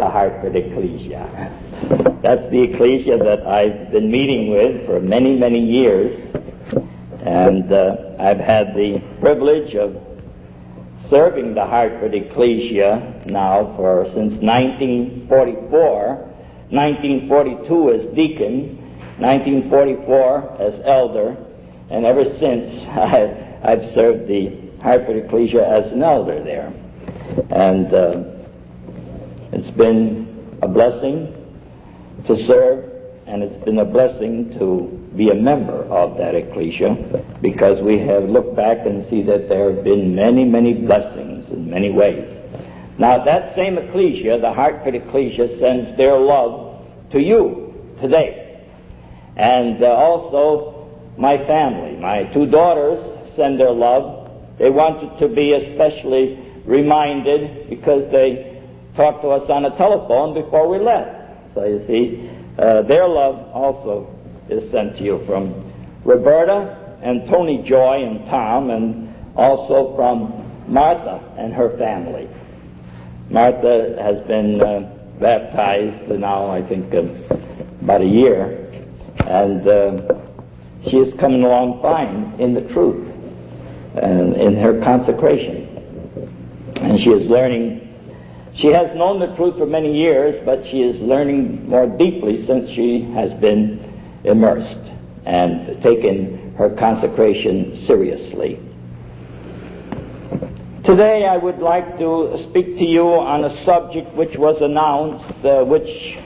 the Hartford Ecclesia. That's the ecclesia that I've been meeting with for many, many years. And I've had the privilege of serving the Hartford Ecclesia now since 1944, 1942 as deacon, 1944 as elder, and ever since I've served the Hartford Ecclesia as an elder there. And it's been a blessing to serve, and it's been a blessing to be a member of that ecclesia, because we have looked back and see that there have been many, many blessings in many ways. Now, that same ecclesia, the Hartford Ecclesia, sends their love to you today. And also my family, my two daughters send their love. They wanted to be especially reminded because they talked to us on the telephone before we left. So you see, their love also is sent to you from Roberta and Tony Joy and Tom, and also from Martha and her family. Martha has been baptized now, I think, about a year, and she is coming along fine in the truth and in her consecration. And she is learning. She has known the truth for many years, but she is learning more deeply since she has been immersed and taken her consecration seriously. Today I would like to speak to you on a subject which was announced, which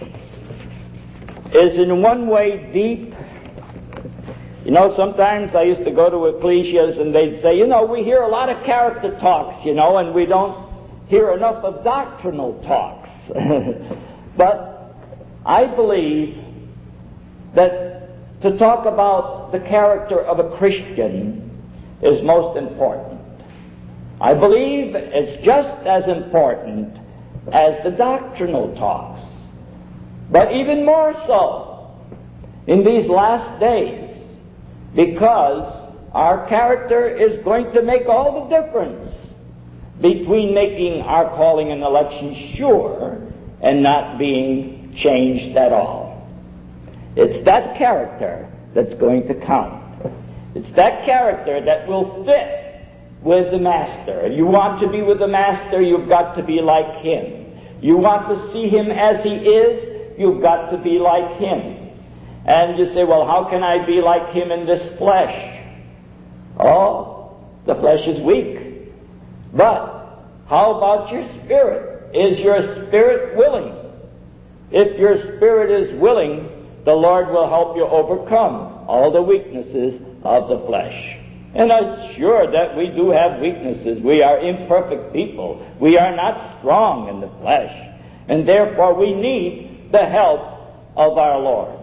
is in one way deep. You know, sometimes I used to go to ecclesias and they'd say, we hear a lot of character talks, and we don't hear enough of doctrinal talks. But I believe that to talk about the character of a Christian is most important. I believe it's just as important as the doctrinal talks, but even more so in these last days, because our character is going to make all the difference between making our calling and election sure and not being changed at all. It's that character that's going to count. It's that character that will fit with the Master. You want to be with the Master, you've got to be like Him. You want to see Him as He is, you've got to be like Him. And you say, well, how can I be like Him in this flesh? Oh, the flesh is weak. But how about your spirit? Is your spirit willing? If your spirit is willing, the Lord will help you overcome all the weaknesses of the flesh. And I'm sure that we do have weaknesses. We are imperfect people. We are not strong in the flesh. And therefore we need the help of our Lord.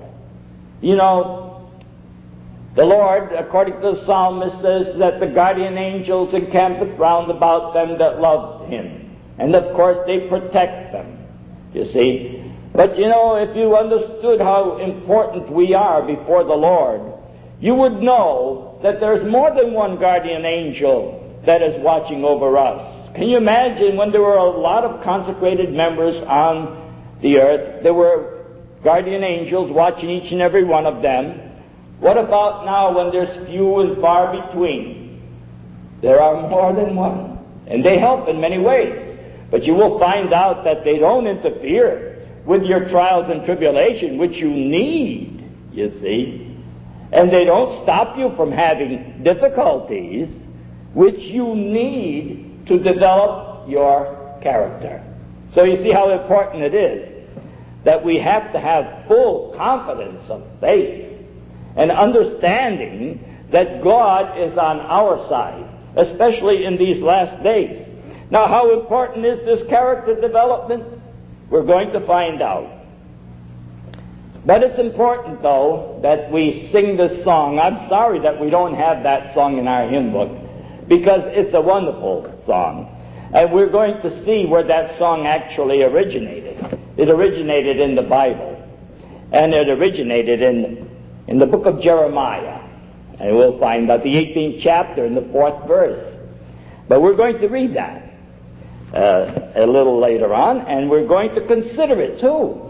The Lord, according to the psalmist, says that the guardian angels encampeth round about them that love Him. And of course they protect them, you see. But if you understood how important we are before the Lord, you would know that there's more than one guardian angel that is watching over us. Can you imagine when there were a lot of consecrated members on the earth, there were guardian angels watching each and every one of them? What about now when there's few and far between? There are more than one, and they help in many ways. But you will find out that they don't interfere with your trials and tribulation, which you need, you see. And they don't stop you from having difficulties, which you need to develop your character. So you see how important it is that we have to have full confidence of faith and understanding that God is on our side, especially in these last days. Now, how important is this character development? We're going to find out. But it's important, though, that we sing this song. I'm sorry that we don't have that song in our hymn book, because it's a wonderful song. And we're going to see where that song actually originated. It originated in the Bible. And it originated in the book of Jeremiah. And we'll find out the 18th chapter and the 4th verse. But we're going to read that. a little later on, and we're going to consider it too.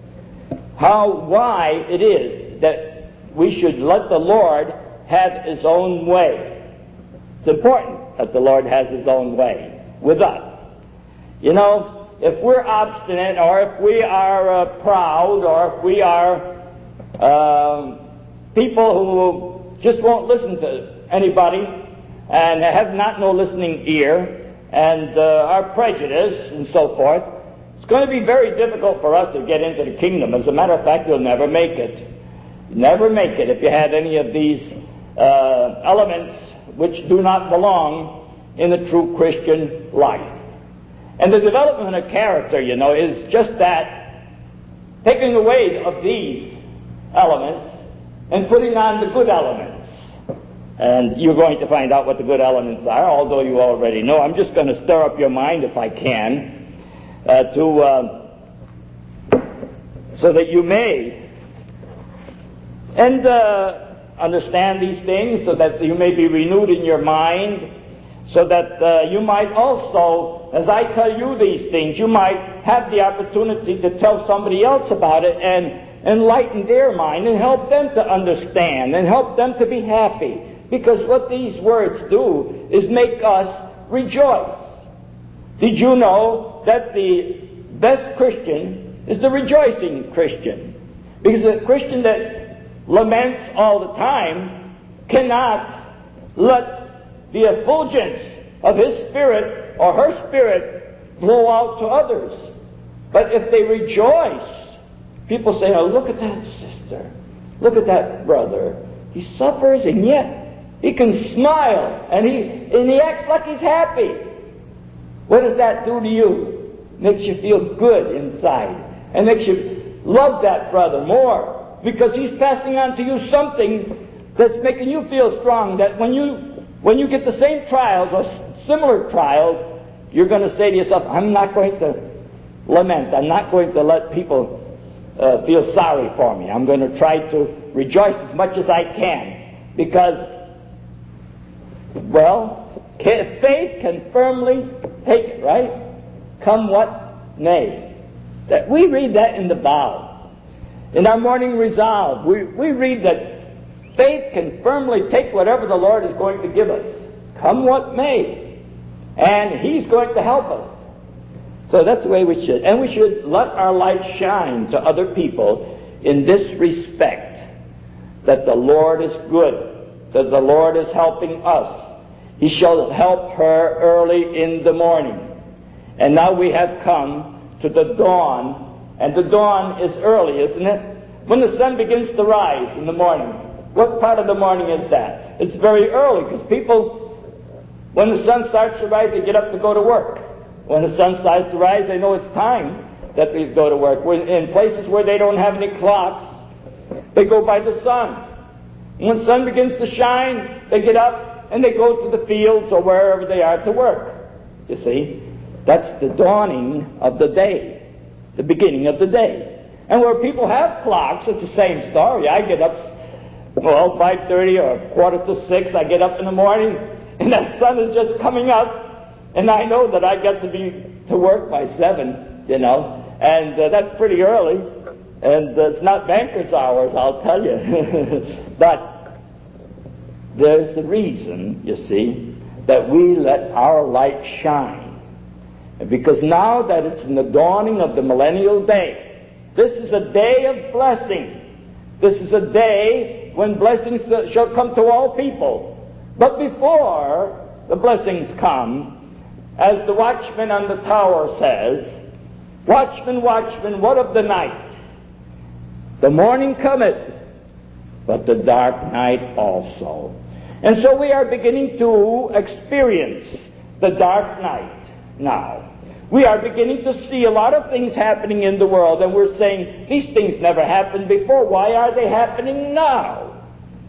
Why it is that we should let the Lord have His own way. It's important that the Lord has His own way with us. You know, if we're obstinate, or if we are proud, or if we are people who just won't listen to anybody and have not no listening ear and are prejudiced and so forth, it's going to be very difficult for us to get into the kingdom. As a matter of fact, you'll never make it. Never make it if you have any of these elements which do not belong in the true Christian life. And the development of character, you know, is just that, taking away of these elements and putting on the good elements. And you're going to find out what the good elements are, although you already know. I'm just going to stir up your mind, if I can, so that you may understand these things, so that you may be renewed in your mind, so that you might also, as I tell you these things, you might have the opportunity to tell somebody else about it and enlighten their mind and help them to understand and help them to be happy. Because what these words do is make us rejoice. Did you know that the best Christian is the rejoicing Christian? Because the Christian that laments all the time cannot let the effulgence of his spirit or her spirit blow out to others. But if they rejoice, people say, oh, look at that sister, look at that brother. He suffers and yet he can smile and he acts like he's happy. What does that do to you? Makes you feel good inside and makes you love that brother more, because he's passing on to you something that's making you feel strong, that when you get the same trials or similar trials, you're going to say to yourself, I'm not going to lament. I'm not going to let people feel sorry for me. I'm going to try to rejoice as much as I can, because, well, faith can firmly take it, right? Come what may. That we read that in the vow. In our morning resolve, we read that faith can firmly take whatever the Lord is going to give us, come what may. And He's going to help us. So that's the way we should. And we should let our light shine to other people in this respect, that the Lord is good, that the Lord is helping us. He shall help her early in the morning. And now we have come to the dawn, and the dawn is early, isn't it? When the sun begins to rise in the morning. What part of the morning is that? It's very early, because people, when the sun starts to rise, they get up to go to work. When the sun starts to rise, they know it's time that they go to work. In places where they don't have any clocks, they go by the sun. And when the sun begins to shine, they get up and they go to the fields or wherever they are to work. You see? That's the dawning of the day, the beginning of the day. And where people have clocks, it's the same story. I get up, 5:30 or 5:45, I get up in the morning, and the sun is just coming up, and I know that I got to be to work by 7, and that's pretty early, and it's not banker's hours, I'll tell you. But there's the reason, you see, that we let our light shine. Because now that it's in the dawning of the millennial day, this is a day of blessing. This is a day when blessings shall come to all people. But before the blessings come, as the watchman on the tower says, Watchman, watchman, what of the night? The morning cometh, but the dark night also. And so we are beginning to experience the dark night now. We are beginning to see a lot of things happening in the world, and we're saying, these things never happened before. Why are they happening now?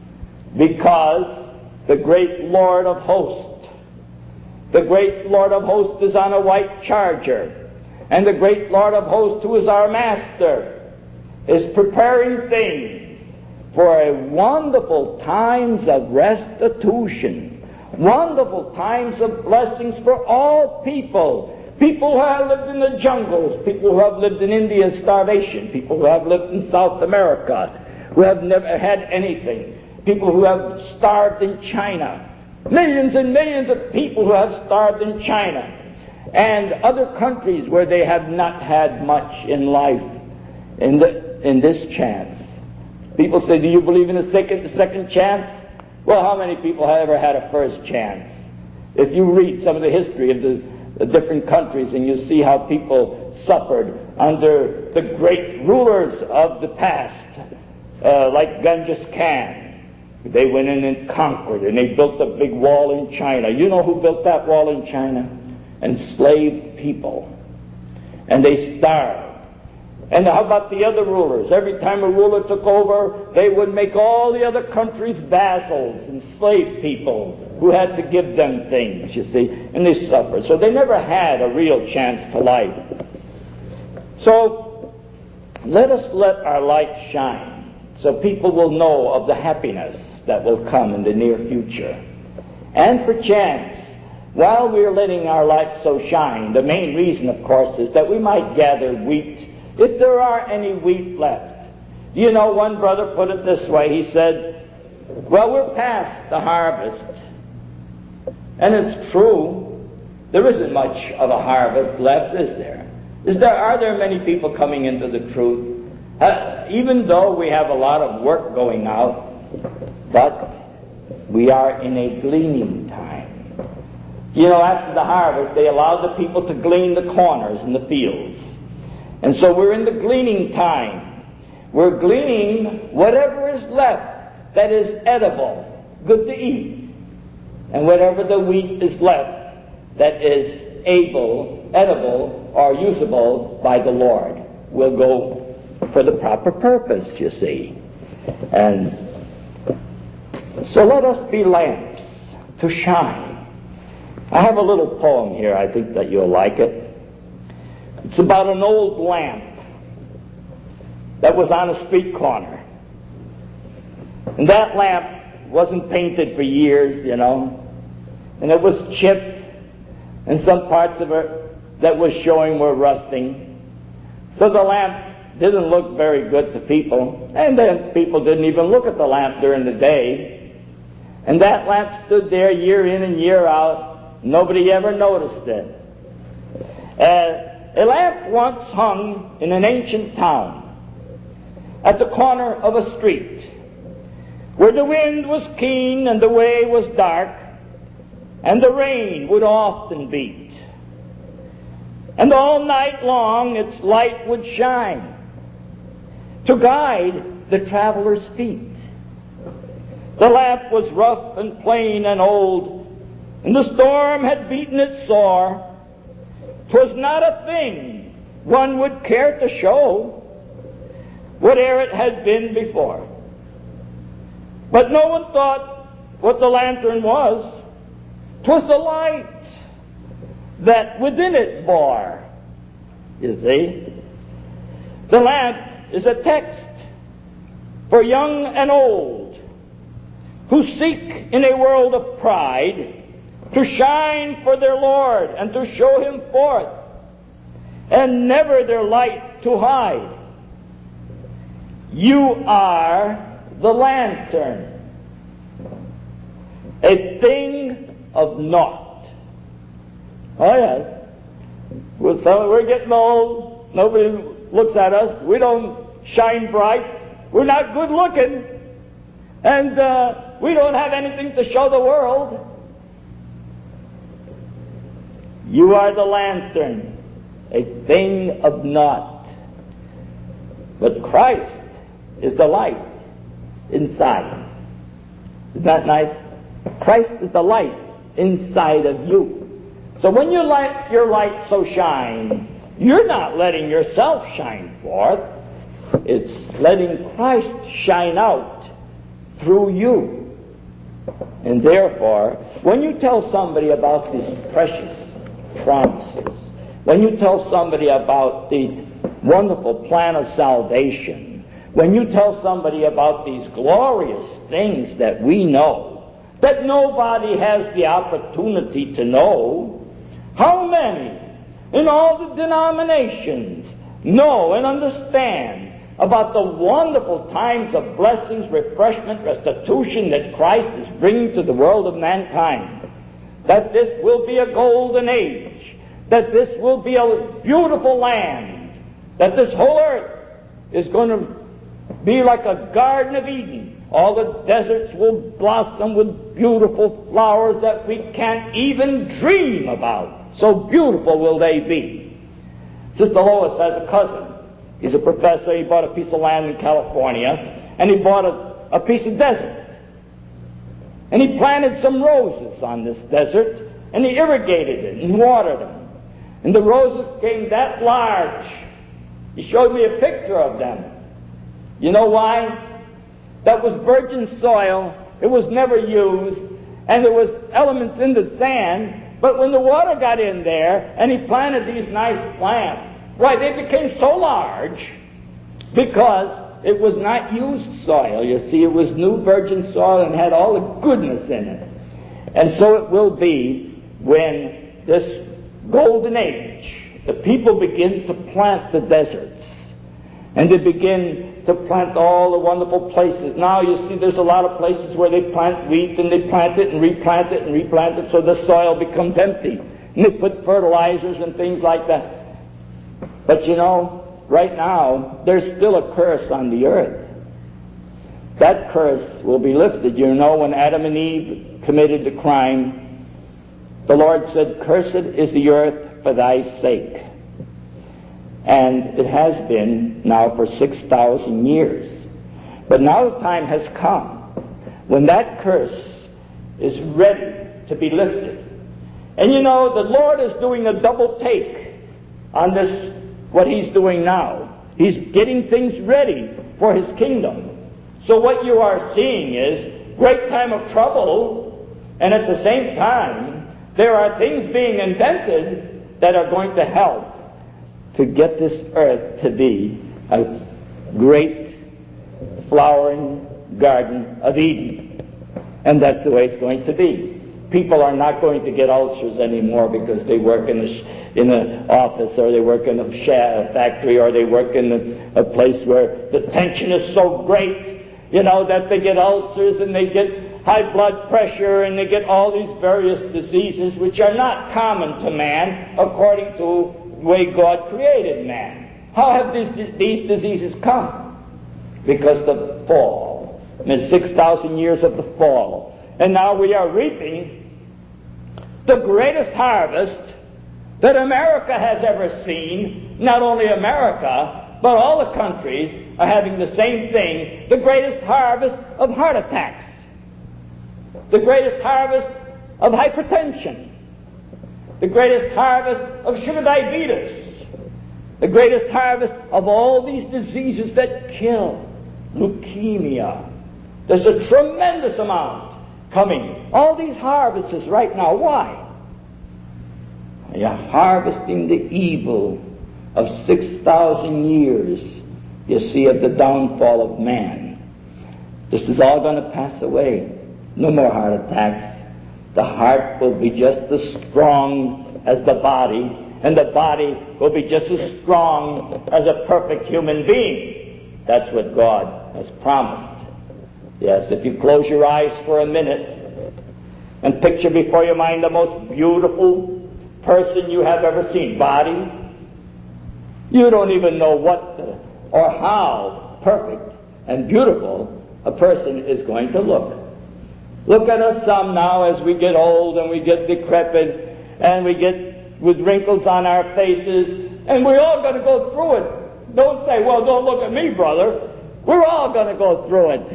Because the great Lord of hosts, the great Lord of hosts is on a white charger, and the great Lord of hosts, who is our Master, is preparing things for a wonderful times of restitution, wonderful times of blessings for all people. People who have lived in the jungles, people who have lived in India's starvation, people who have lived in South America, who have never had anything, people who have starved in China, millions and millions of people who have starved in China, and other countries where they have not had much in life in this chance. People say, do you believe in a second chance? Well, how many people have ever had a first chance? If you read some of the history of the different countries, and you see how people suffered under the great rulers of the past, like Genghis Khan. They went in and conquered, and they built a big wall in China. You know who built that wall in China? Enslaved people. And they starved. And how about the other rulers? Every time a ruler took over, they would make all the other countries vassals, enslaved people who had to give them things, you see, and they suffered. So they never had a real chance to life. So let us let our light shine so people will know of the happiness that will come in the near future. And perchance, while we are letting our light so shine, the main reason, of course, is that we might gather wheat, if there are any wheat left. You know, one brother put it this way. He said, well, we're past the harvest. And it's true. There isn't much of a harvest left, is there? Are there many people coming into the truth? Even though we have a lot of work going out, but we are in a gleaning time. You know, after the harvest, they allow the people to glean the corners in the fields. And so we're in the gleaning time. We're gleaning whatever is left that is edible, good to eat. And whatever the wheat is left that is edible or usable by the Lord will go for the proper purpose, you see. And so let us be lamps to shine. I have a little poem here. I think that you'll like it. It's about an old lamp that was on a street corner. And that lamp wasn't painted for years, you know. And it was chipped, and some parts of it that was showing were rusting. So the lamp didn't look very good to people. And then people didn't even look at the lamp during the day. And that lamp stood there year in and year out. Nobody ever noticed it. A lamp once hung in an ancient town at the corner of a street where the wind was keen and the way was dark and the rain would often beat. And all night long its light would shine to guide the traveler's feet. The lamp was rough and plain and old, and the storm had beaten it sore. 'Twas not a thing one would care to show, whate'er it had been before. But no one thought what the lantern was. 'Twas the light that within it bore. You see? The lamp is a text for young and old who seek in a world of pride to shine for their Lord and to show Him forth, and never their light to hide. You are the lantern, a thing of naught. Oh yes, we're getting old. Nobody looks at us. We don't shine bright. We're not good looking, and we don't have anything to show the world. You are the lantern, a thing of naught. But Christ is the light inside. Isn't that nice? Christ is the light inside of you. So when you let your light so shine, you're not letting yourself shine forth. It's letting Christ shine out through you. And therefore, when you tell somebody about these precious promises, when you tell somebody about the wonderful plan of salvation, when you tell somebody about these glorious things that we know, that nobody has the opportunity to know, how many in all the denominations know and understand about the wonderful times of blessings, refreshment, restitution that Christ is bringing to the world of mankind. That this will be a golden age. That this will be a beautiful land. That this whole earth is going to be like a Garden of Eden. All the deserts will blossom with beautiful flowers that we can't even dream about. So beautiful will they be. Sister Lois has a cousin. He's a professor. He bought a piece of land in California, and he bought a piece of desert. And he planted some roses on this desert, and he irrigated it and watered them. And the roses came that large. He showed me a picture of them. You know why? That was virgin soil. It was never used, and there was elements in the sand. But when the water got in there, and he planted these nice plants, why, they became so large because it was not used soil. You see, it was new virgin soil and had all the goodness in it. And so it will be when this golden age, the people begin to plant the deserts and they begin to plant all the wonderful places. Now you see there's a lot of places where they plant wheat and they plant it and replant it and replant it so the soil becomes empty. And they put fertilizers and things like that. But you know, right now, there's still a curse on the earth. That curse will be lifted. You know, when Adam and Eve committed the crime, the Lord said, "Cursed is the earth for thy sake." And it has been now for 6,000 years. But now the time has come when that curse is ready to be lifted. And you know, the Lord is doing a double take on this, what He's doing now. He's getting things ready for His kingdom. So what you are seeing is great time of trouble, and at the same time, there are things being invented that are going to help to get this earth to be a great flowering Garden of Eden. And that's the way it's going to be. People are not going to get ulcers anymore because they work in an office, or they work in a factory, or they work in a place where the tension is so great, you know, that they get ulcers and they get high blood pressure and they get all these various diseases which are not common to man according to the way God created man. How have these diseases come? Because the fall. And 6,000 years of the fall. And now we are reaping the greatest harvest that America has ever seen. Not only America, but all the countries are having the same thing. The greatest harvest of heart attacks. The greatest harvest of hypertension. The greatest harvest of sugar diabetes. The greatest harvest of all these diseases that kill. Leukemia. There's a tremendous amount coming. All these harvests right now. Why? You're harvesting the evil of 6,000 years, you see, of the downfall of man. This is all going to pass away. No more heart attacks. The heart will be just as strong as the body, and the body will be just as strong as a perfect human being. That's what God has promised. Yes, if you close your eyes for a minute and picture before your mind the most beautiful person you have ever seen, body, you don't even know or how perfect and beautiful a person is going to look. Look at us some now as we get old and we get decrepit and we get with wrinkles on our faces, and we're all going to go through it. Don't say, "Well, don't look at me, brother." We're all going to go through it.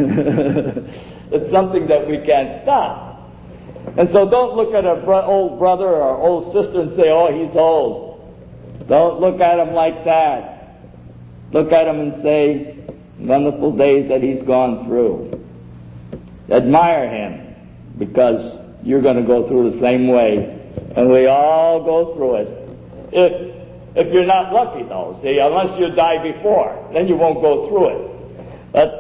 It's something that we can't stop. And so don't look at an old brother or old sister and say, "Oh, he's old." Don't look at him like that. Look at him and say, wonderful days that he's gone through. Admire him, because you're going to go through the same way. And we all go through it. If you're not lucky, though, see, unless you die before, then you won't go through it. But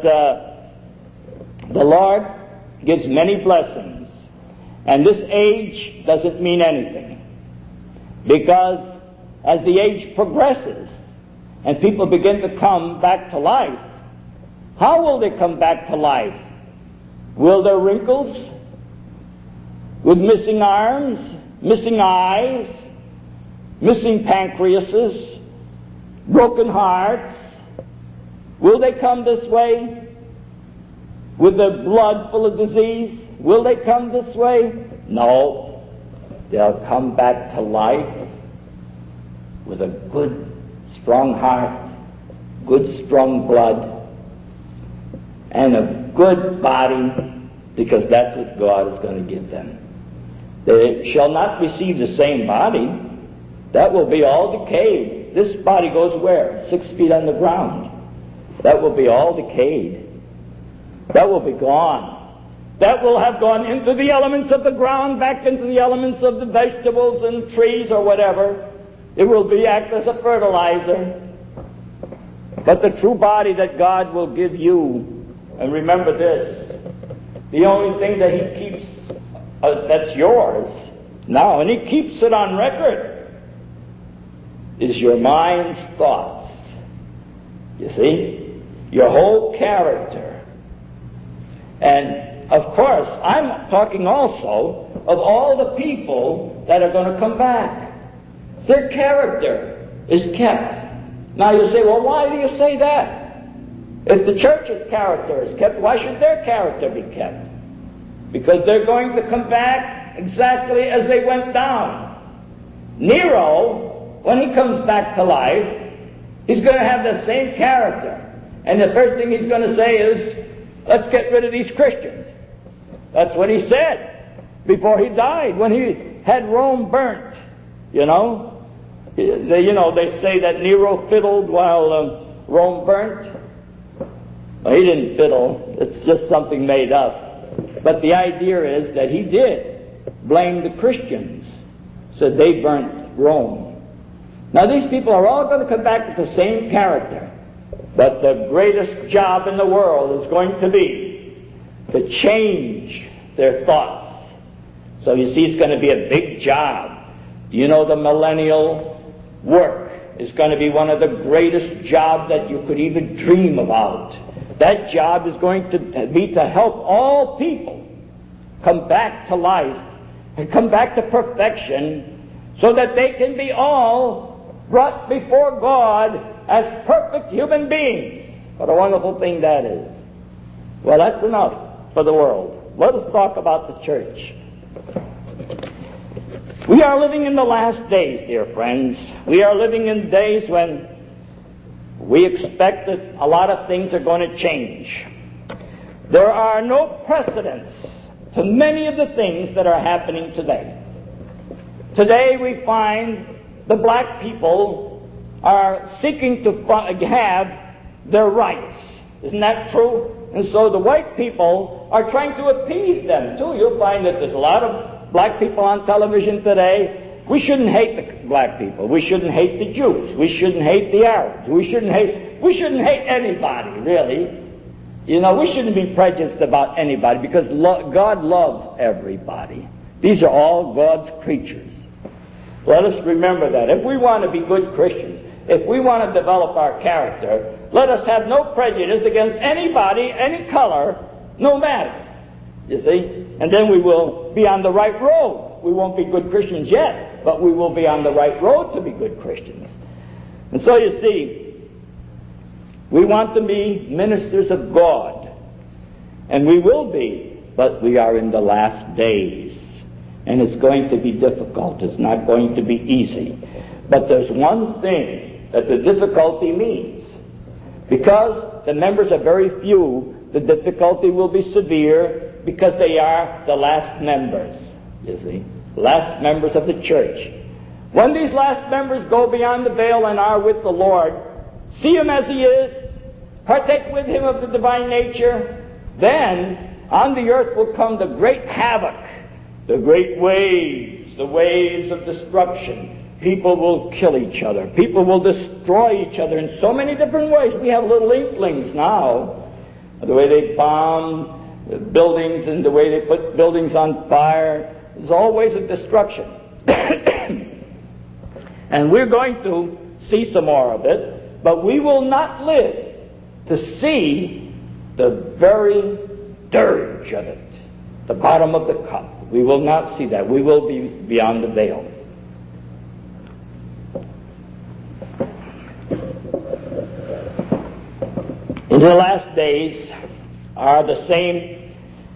the Lord gives many blessings. And this age doesn't mean anything. Because as the age progresses and people begin to come back to life, how will they come back to life? Will there wrinkles? With missing arms, missing eyes, missing pancreases, broken hearts? Will they come this way? With their blood full of disease? Will they come this way? No. They'll come back to life with a good, strong heart, good, strong blood, and a good body, because that's what God is going to give them. They shall not receive the same body. That will be all decayed. This body goes where? 6 feet on the ground. That will be all decayed. That will be gone. That will have gone into the elements of the ground, back into the elements of the vegetables and trees or whatever. It will act as a fertilizer. But the true body that God will give you, and remember this, the only thing that He keeps that's yours now, and He keeps it on record, is your mind's thoughts. You see? Your whole character. And of course, I'm talking also of all the people that are going to come back. Their character is kept. Now you say, well, why do you say that? If the church's character is kept, why should their character be kept? Because they're going to come back exactly as they went down. Nero, when he comes back to life, he's going to have the same character. And the first thing he's going to say is, let's get rid of these Christians. That's what he said before he died, when he had Rome burnt. You know? They say that Nero fiddled while Rome burnt. Well, he didn't fiddle. It's just something made up. But the idea is that he did blame the Christians. Said they burnt Rome. Now these people are all going to come back with the same character. But the greatest job in the world is going to be to change their thoughts. So you see, it's going to be a big job. You know, the millennial work is going to be one of the greatest jobs that you could even dream about. That job is going to be to help all people come back to life and come back to perfection, so that they can be all brought before God as perfect human beings. What a wonderful thing that is. Well, that's enough for the world. Let us talk about the church. We are living in the last days, dear friends. We are living in days when we expect that a lot of things are going to change. There are no precedents to many of the things that are happening today. Today we find the black people are seeking to have their rights. Isn't that true? And so the white people are trying to appease them too. You'll find that there's a lot of black people on television today. We shouldn't hate the black people. We shouldn't hate the Jews. We shouldn't hate the Arabs. We shouldn't hate anybody, really. You know, we shouldn't be prejudiced about anybody, because God loves everybody. These are all God's creatures. Let us remember that. If we want to be good Christians, if we want to develop our character, let us have no prejudice against anybody, any color, no matter. You see? And then we will be on the right road. We won't be good Christians yet, but we will be on the right road to be good Christians. And so you see, we want to be ministers of God. And we will be, but we are in the last days. And it's going to be difficult. It's not going to be easy. But there's one thing that the difficulty means. Because the members are very few, the difficulty will be severe, because they are the last members, you see. Last members of the church. When these last members go beyond the veil and are with the Lord, see Him as He is, partake with Him of the divine nature, then on the earth will come the great havoc, the great waves, the waves of destruction. People will kill each other. People will destroy each other in so many different ways. We have little inklings now. The way they bomb buildings and the way they put buildings on fire. There's all ways of destruction. And we're going to see some more of it, but we will not live to see the very dirge of it, the bottom of the cup. We will not see that. We will be beyond the veil. In the last days are the same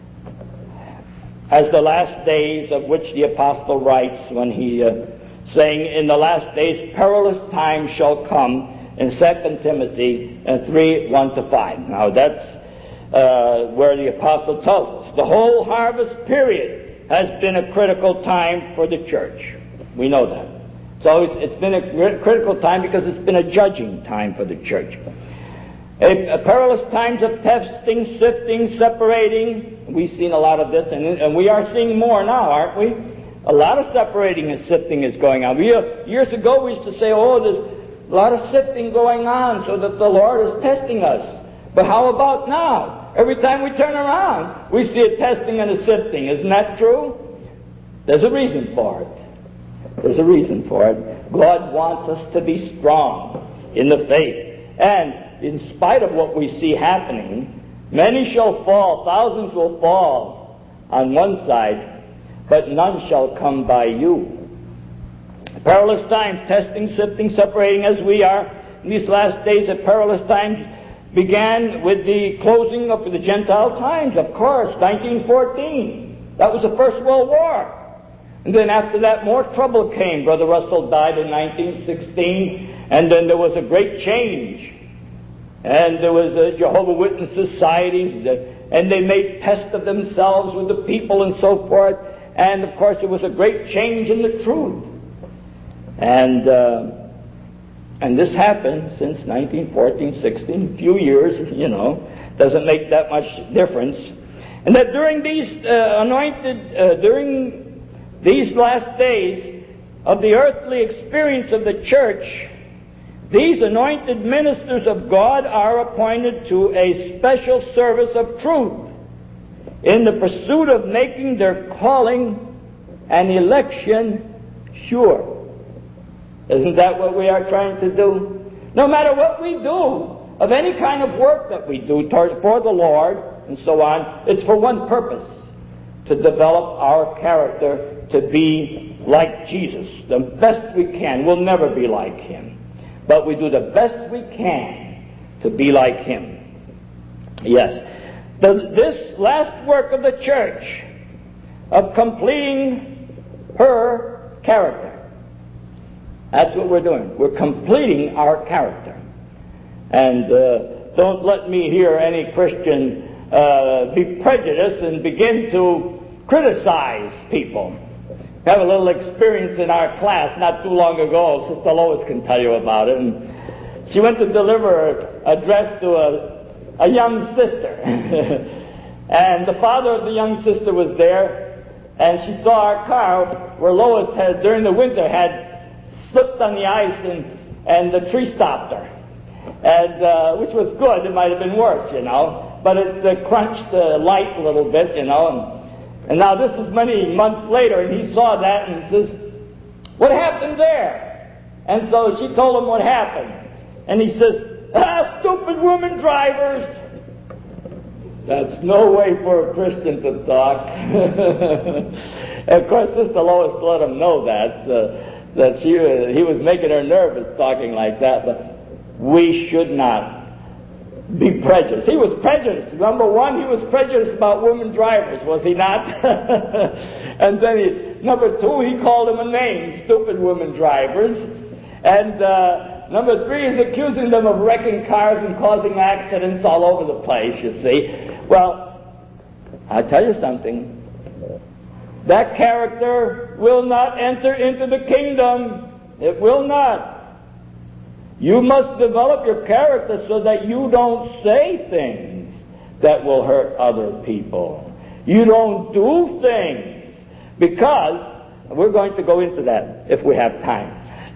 as the last days of which the apostle writes when he saying, in the last days perilous times shall come, in 2 Timothy 3, 1-5. Now that's where the apostle tells us the whole harvest period has been a critical time for the church. We know that. So it's been a critical time because it's been a judging time for the church. A perilous times of testing, sifting, separating. We've seen a lot of this, and we are seeing more now, aren't we? A lot of separating and sifting is going on. Years ago we used to say, there's a lot of sifting going on so that the Lord is testing us. But how about now? Every time we turn around, we see a testing and a sifting. Isn't that true? There's a reason for it. There's a reason for it. God wants us to be strong in the faith. And in spite of what we see happening, many shall fall, thousands will fall on one side, but none shall come by you. Perilous times, testing, sifting, separating, as we are in these last days of perilous times, began with the closing of the Gentile times, of course, 1914. That was the First World War. And then after that, more trouble came. Brother Russell died in 1916, and then there was a great change. And there was Jehovah's Witness societies, and they made pests of themselves with the people and so forth. And of course, there was a great change in the truth. And this happened since 1914, 16, few years, doesn't make that much difference. And that during these during these last days of the earthly experience of the church, these anointed ministers of God are appointed to a special service of truth in the pursuit of making their calling and election sure. Isn't that what we are trying to do? No matter what we do, of any kind of work that we do for the Lord and so on, it's for one purpose: to develop our character to be like Jesus. The best we can. We'll never be like Him, but we do the best we can to be like Him. Yes. This last work of the church of completing her character, that's what we're doing. We're completing our character. And don't let me hear any Christian be prejudiced and begin to criticize people. We have a little experience in our class not too long ago. Sister Lois can tell you about it. And she went to deliver an address to a young sister. And the father of the young sister was there, and she saw our car where Lois had, during the winter, had slipped on the ice, and the tree stopped her. And which was good. It might have been worse, but it crunched the light a little bit, And now this is many months later, and he saw that and says, "What happened there?" And so she told him what happened. And he says, "Stupid women drivers." That's no way for a Christian to talk. Of course, Sister Lois let him know that he was making her nervous talking like that, but we should not be prejudiced. He was prejudiced. Number one, he was prejudiced about women drivers, was he not? And then number two, he called them a name, stupid women drivers. And number three is accusing them of wrecking cars and causing accidents all over the place, you see. Well, I'll tell you something. That character will not enter into the kingdom. It will not. You must develop your character so that you don't say things that will hurt other people. You don't do things because, we're going to go into that if we have time.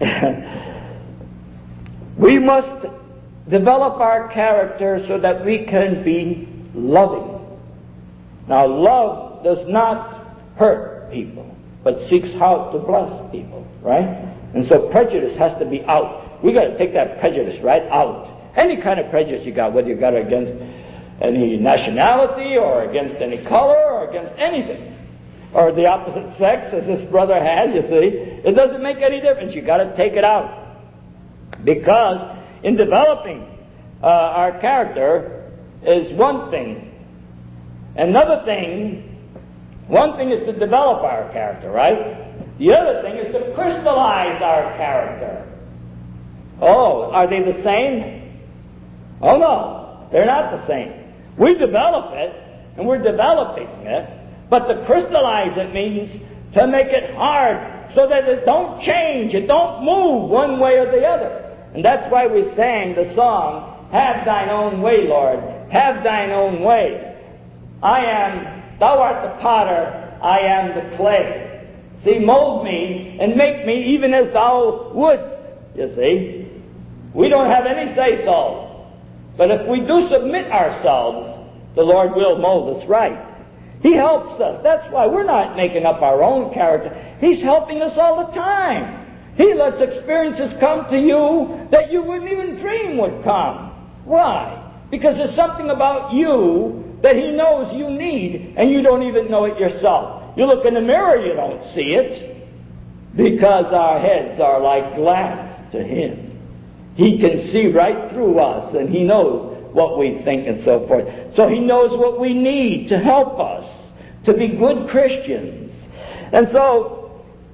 We must develop our character so that we can be loving. Now, love does not hurt people, but seeks how to bless people, right? And so prejudice has to be out. We got to take that prejudice right out. Any kind of prejudice you got, whether you got it against any nationality or against any color or against anything, or the opposite sex, as this brother had, you see, it doesn't make any difference. You got to take it out. Because in developing our character is one thing. Another thing, one thing is to develop our character, right? The other thing is to crystallize our character. Oh, are they the same? Oh no, they're not the same. We develop it, and we're developing it, but to crystallize it means to make it hard so that it don't change, it don't move one way or the other. And that's why we sang the song, "Have thine own way, Lord, have thine own way. Thou art the potter, I am the clay. See, mold me and make me even as thou wouldst." You see, we don't have any say-so. But if we do submit ourselves, the Lord will mold us right. He helps us. That's why we're not making up our own character. He's helping us all the time. He lets experiences come to you that you wouldn't even dream would come. Why? Because there's something about you that He knows you need, and you don't even know it yourself. You look in the mirror, you don't see it, because our heads are like glass to Him. He can see right through us, and He knows what we think and so forth. So He knows what we need to help us to be good Christians. And so,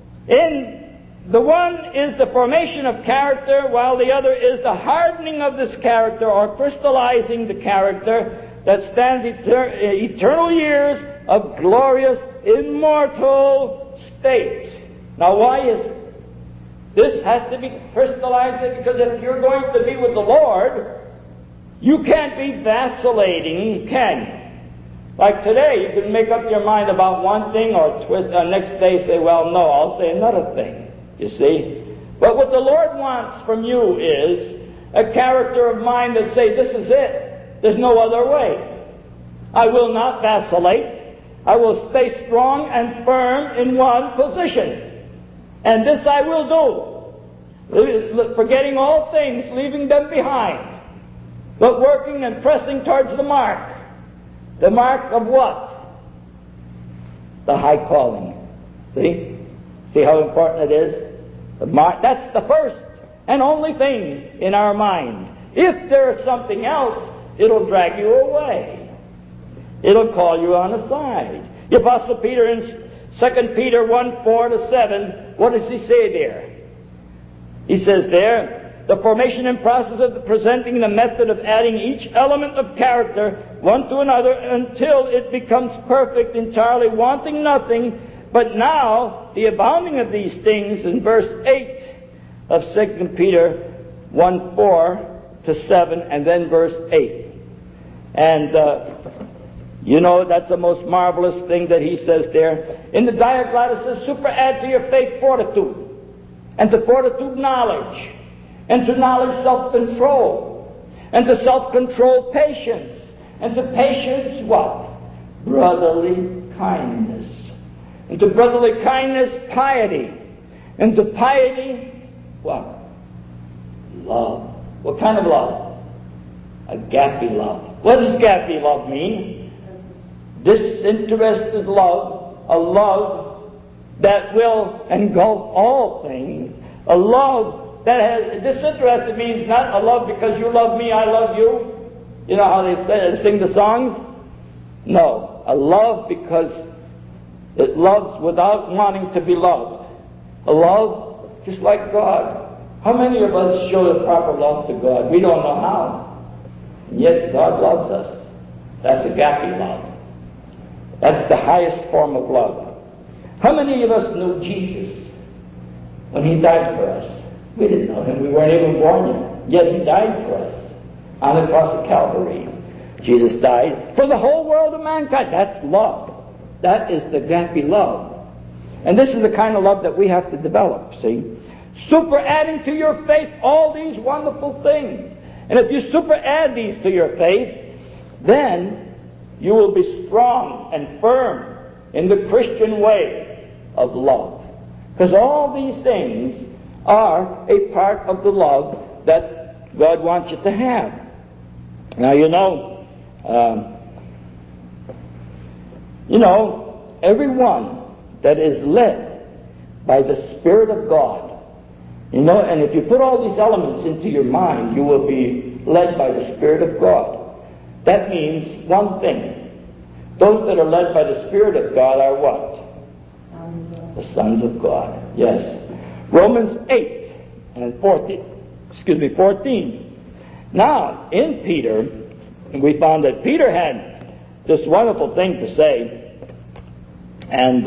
the one is the formation of character, while the other is the hardening of this character, or crystallizing the character that stands eternal years of glorious, immortal state. Now, why is it? This has to be crystallized, because if you're going to be with the Lord, you can't be vacillating, can you? Like today, you can make up your mind about one thing, or next day say, well, no, I'll say another thing, you see. But what the Lord wants from you is a character of mind that say, this is it. There's no other way. I will not vacillate. I will stay strong and firm in one position. And this I will do, forgetting all things, leaving them behind, but working and pressing towards the mark. The mark of what? The high calling. See? See how important it is? The mark. That's the first and only thing in our mind. If there's something else, it'll drag you away. It'll call you on the side. The Apostle Peter in 2 Peter 1:4-7, what does he say there? He says there, the formation and process of presenting the method of adding each element of character one to another until it becomes perfect, entirely wanting nothing. But now, the abounding of these things in verse 8 of 2 Peter 1:4-7, and then verse 8. And you know, that's the most marvelous thing that he says there. In the Diaglott it says, superadd to your faith fortitude, and to fortitude knowledge, and to knowledge self-control, and to self-control patience, and to patience what? Brotherly kindness. And to brotherly kindness, piety. And to piety, what? Love. What kind of love? Agape love. What does agape love mean? Disinterested love, a love that will engulf all things, a love that has, disinterested means not a love because you love me, I love you. You know how they sing the songs? No, a love because it loves without wanting to be loved. A love just like God. How many of us show the proper love to God? We don't know how. And yet God loves us. That's agape love. That's the highest form of love. How many of us knew Jesus when He died for us? We didn't know Him. We weren't even born yet. Yet He died for us on the cross of Calvary. Jesus died for the whole world of mankind. That's love. That is the agape love. And this is the kind of love that we have to develop, see? Superadding to your faith all these wonderful things. And if you superadd these to your faith, then you will be strong and firm in the Christian way of love. Because all these things are a part of the love that God wants you to have. Now, everyone that is led by the Spirit of God, and if you put all these elements into your mind, you will be led by the Spirit of God. That means one thing. Those that are led by the Spirit of God are what? The sons of God. Yes. Romans 8 and 14. Now, in Peter, we found that Peter had this wonderful thing to say. And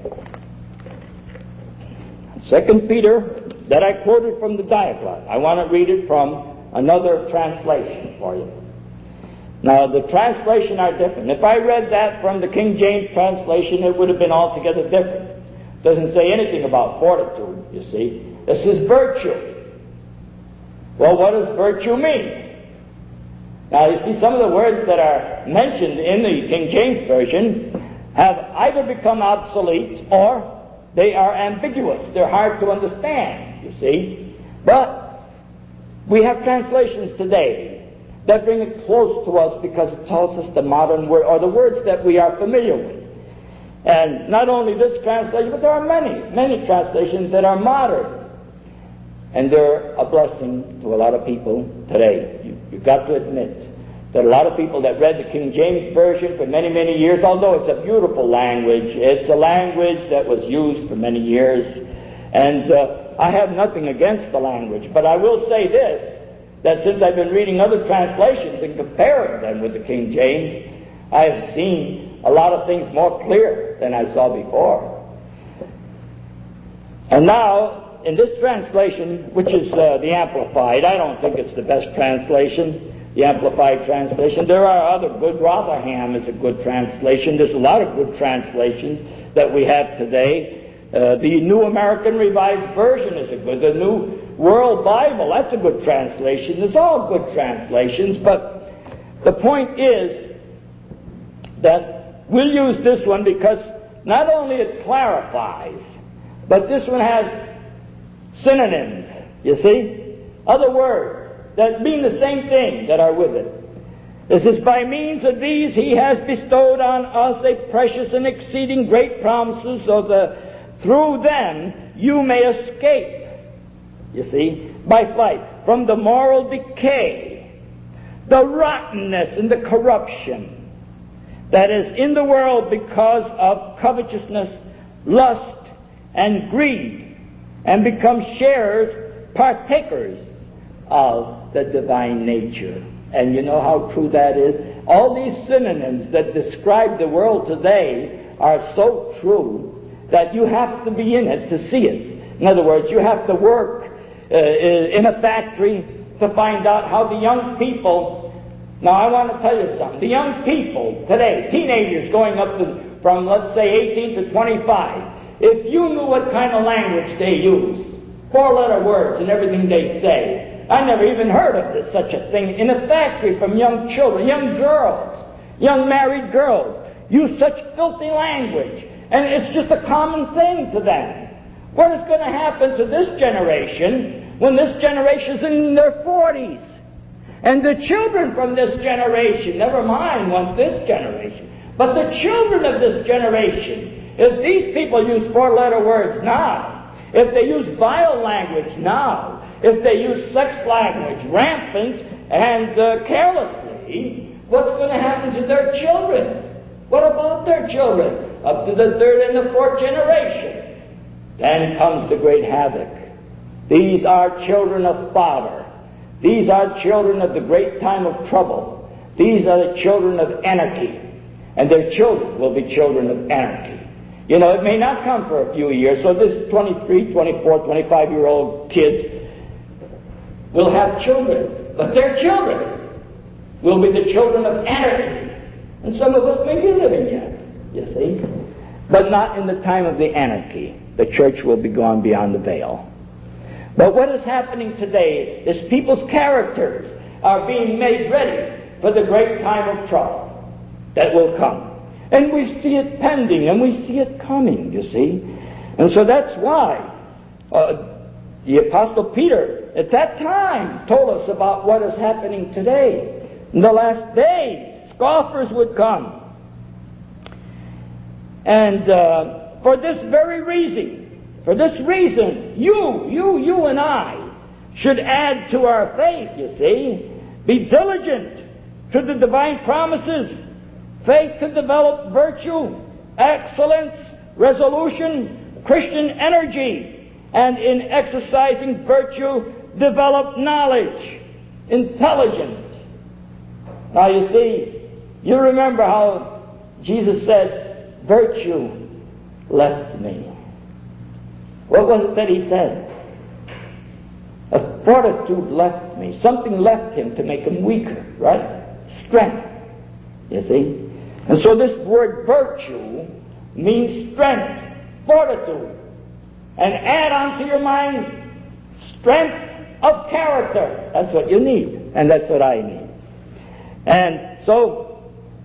2 Peter, that I quoted from the Diaglott. I want to read it from another translation for you. Now, the translations are different. If I read that from the King James translation, it would have been altogether different. It doesn't say anything about fortitude, you see. This is virtue. Well, what does virtue mean? Now, you see, some of the words that are mentioned in the King James Version have either become obsolete or they are ambiguous. They're hard to understand, you see. But we have translations today that bring it close to us because it tells us the modern word, or the words that we are familiar with. And not only this translation, but there are many translations that are modern. And they're a blessing to a lot of people today. You've got to admit that a lot of people that read the King James Version for many, many years, although it's a beautiful language, it's a language that was used for many years. And I have nothing against the language, but I will say this, that since I've been reading other translations and comparing them with the King James, I have seen a lot of things more clear than I saw before. And now, in this translation, which is the Amplified, I don't think it's the best translation, the Amplified translation. There are other good. Rotherham is a good translation. There's a lot of good translations that we have today. The New American Revised Version is a good. The New World Bible, that's a good translation. There's all good translations, but the point is that we'll use this one because not only it clarifies, but this one has synonyms, you see? Other words that mean the same thing that are with it. This is, by means of these he has bestowed on us a precious and exceeding great promises, so that through them you may escape, you see, by flight, from the moral decay, the rottenness and the corruption that is in the world because of covetousness, lust, and greed, and become sharers, partakers of the divine nature. And you know how true that is? All these synonyms that describe the world today are so true that you have to be in it to see it. In other words, you have to work in a factory to find out how the young people... Now, I want to tell you something. The young people today, teenagers going up from, let's say, 18 to 25, if you knew what kind of language they use, 4-letter words and everything they say, I never even heard of this, such a thing. In a factory from young children, young girls, young married girls, use such filthy language. And it's just a common thing to them. What is going to happen to this generation when this generation is in their 40s? And the children from this generation, never mind this generation, but the children of this generation, if these people use 4-letter words now, if they use vile language now, if they use sex language rampant and carelessly, what's going to happen to their children? What about their children? Up to the 3rd and the 4th generation. Then comes the great havoc. These are children of fodder. These are children of the great time of trouble. These are the children of anarchy. And their children will be children of anarchy. You know, it may not come for a few years, so this 23, 24, 25-year-old kids will have children, but their children will be the children of anarchy. And some of us may be living yet, you see. But not in the time of the anarchy. The church will be gone beyond the veil. But what is happening today is people's characters are being made ready for the great time of trouble that will come. And we see it pending, and we see it coming, you see. And so that's why The Apostle Peter at that time told us about what is happening today. In the last days, scoffers would come. And for this very reason, you and I should add to our faith, you see. Be diligent to the divine promises. Faith to develop virtue, excellence, resolution, Christian energy. And in exercising virtue, develop knowledge, intelligence. Now you see, you remember how Jesus said, virtue left me. What was it that he said? A fortitude left me. Something left him to make him weaker, right? Strength, you see. And so this word virtue means strength, fortitude. And add onto your mind strength of character. That's what you need. And that's what I need. And so,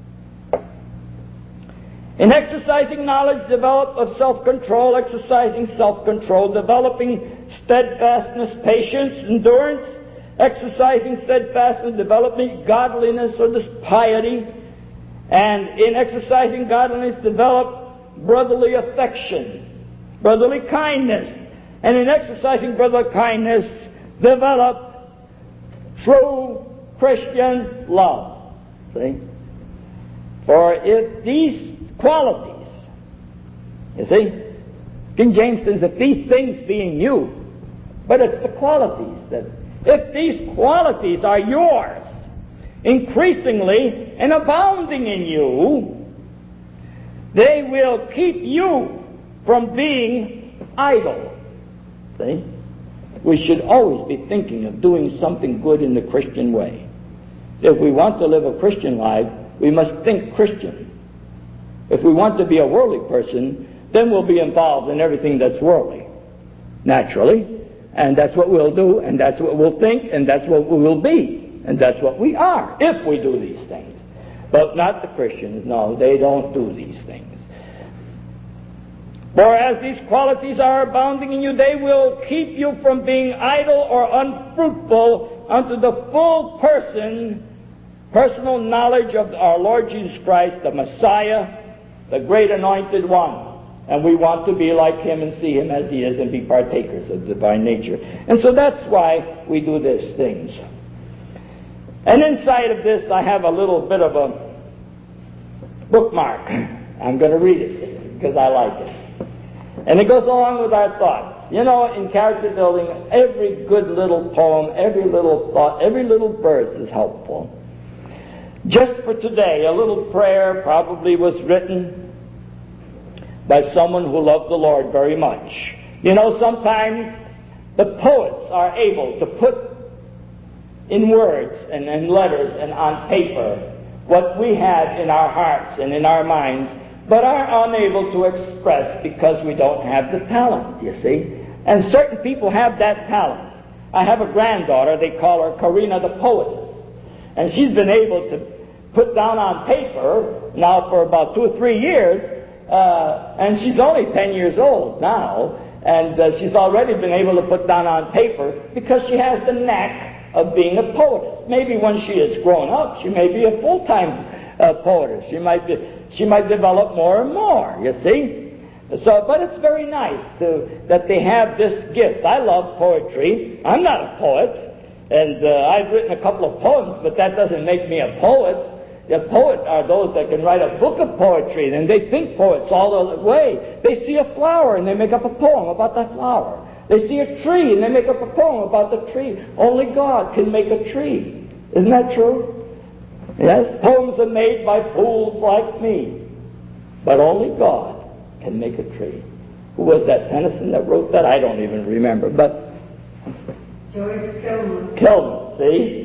in exercising knowledge, develop of self-control, exercising self-control, developing steadfastness, patience, endurance, exercising steadfastness, developing godliness or this piety, and in exercising godliness, develop brotherly affection, brotherly kindness, and in exercising brotherly kindness, develop true Christian love. See? For if these qualities, you see, King James says, if these things being you, but it's the qualities that, if these qualities are yours, increasingly and abounding in you, they will keep you from being idle. See? We should always be thinking of doing something good in the Christian way. If we want to live a Christian life, we must think Christian. If we want to be a worldly person, then we'll be involved in everything that's worldly, naturally. And that's what we'll do, and that's what we'll think, and that's what we will be, and that's what we are, if we do these things. But not the Christians. No, they don't do these things. For as these qualities are abounding in you, they will keep you from being idle or unfruitful unto the full personal knowledge of our Lord Jesus Christ, the Messiah, the great anointed one. And we want to be like him and see him as he is and be partakers of divine nature. And so that's why we do these things. And inside of this, I have a little bit of a bookmark. I'm going to read it because I like it. And it goes along with our thoughts. You know, in character building, every good little poem, every little thought, every little verse is helpful. Just for today, a little prayer probably was written by someone who loved the Lord very much. You know, sometimes the poets are able to put in words and in letters and on paper what we have in our hearts and in our minds, but are unable to express because we don't have the talent, you see. And certain people have that talent. I have a granddaughter, they call her Karina the Poetess. And she's been able to put down on paper now for about 2 or 3 years, and she's only 10 years old now, and she's already been able to put down on paper because she has the knack of being a poetess. Maybe when she is grown up, she may be a full-time poetess. She might develop more and more, you see. So, but it's very nice that they have this gift. I love poetry. I'm not a poet, and I've written a couple of poems, but that doesn't make me a poet. The poet are those that can write a book of poetry, and they think poets all the way. They see a flower, and they make up a poem about that flower. They see a tree, and they make up a poem about the tree. Only God can make a tree. Isn't that true? Yes, poems are made by fools like me, but only God can make a tree. Who was that? Tennyson that wrote that? I don't even remember, but George Kilman. Kilman, see?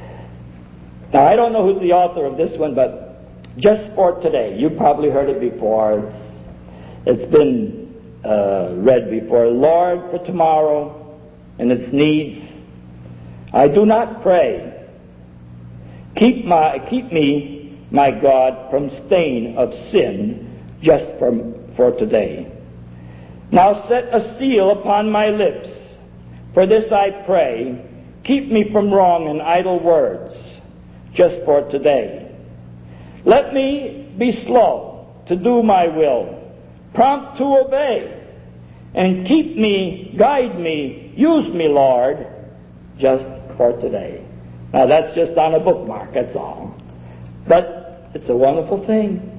Now, I don't know who's the author of this one, but just for today, you probably heard it before. It's been read before. Lord, for tomorrow and its needs, I do not pray. Keep me, my God, from stain of sin just for today. Now set a seal upon my lips, For this I pray, keep me from wrong and idle words, just for today. Let me be slow to do my will, prompt to obey, and keep me, guide me, use me, Lord, just for today. Now that's just on a bookmark, that's all. But it's a wonderful thing.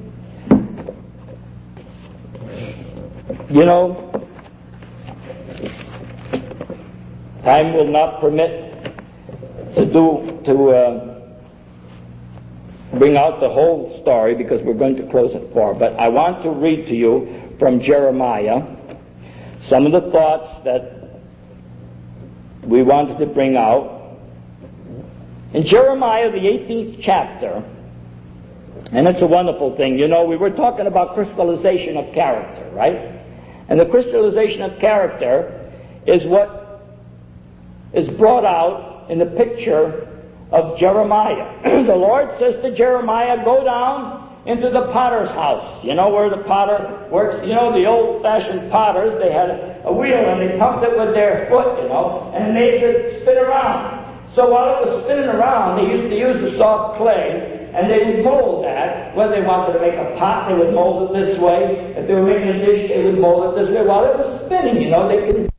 You know, time will not permit to bring out the whole story because we're going to close at 4. But I want to read to you from Jeremiah some of the thoughts that we wanted to bring out. In Jeremiah, the 18th chapter, and it's a wonderful thing. You know, we were talking about crystallization of character, right? And the crystallization of character is what is brought out in the picture of Jeremiah. The Lord says to Jeremiah, go down into the potter's house. You know where the potter works? You know, the old-fashioned potters, they had a wheel and they pumped it with their foot, you know, and made it spin around. So while it was spinning around, they used to use the soft clay, and they would mold that. Whether they wanted to make a pot, they would mold it this way. If they were making a dish, they would mold it this way. While it was spinning, you know, they could